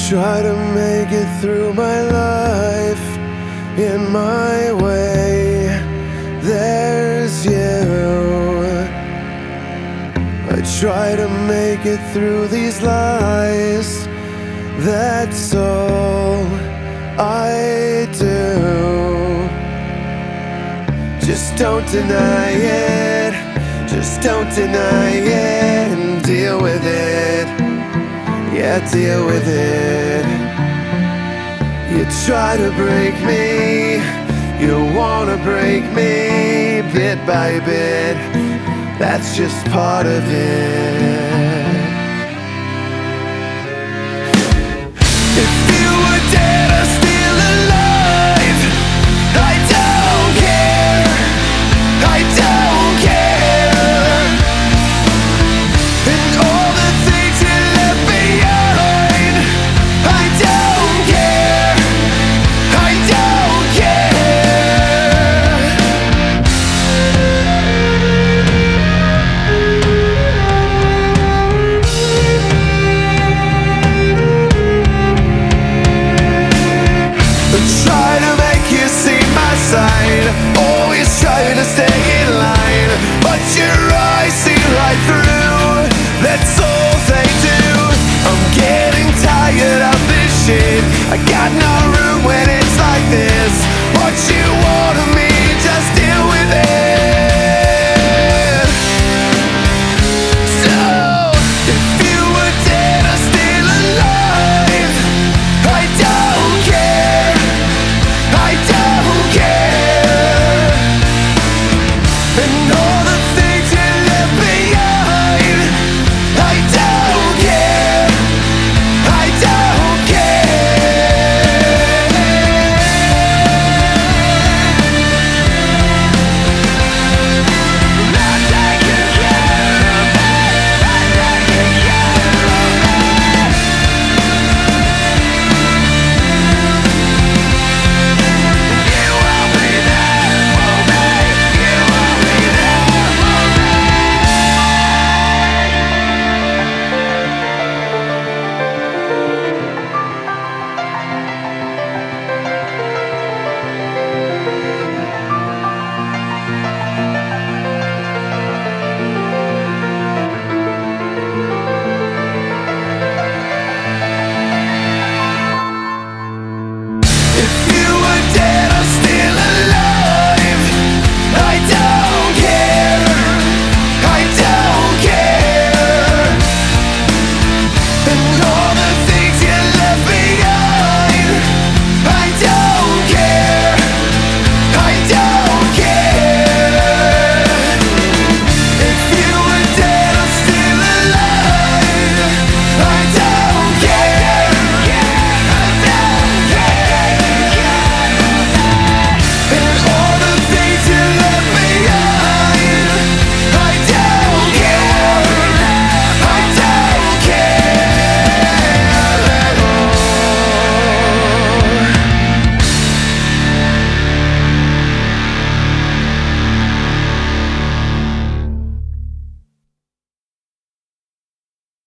try to make it through my life in my way. There's you. I try to make it through these lies. That's all I do. Just don't deny it. Just don't deny it, and deal with it. Yeah, deal with it. You try to break me, you wanna break me bit by bit. That's just part of it.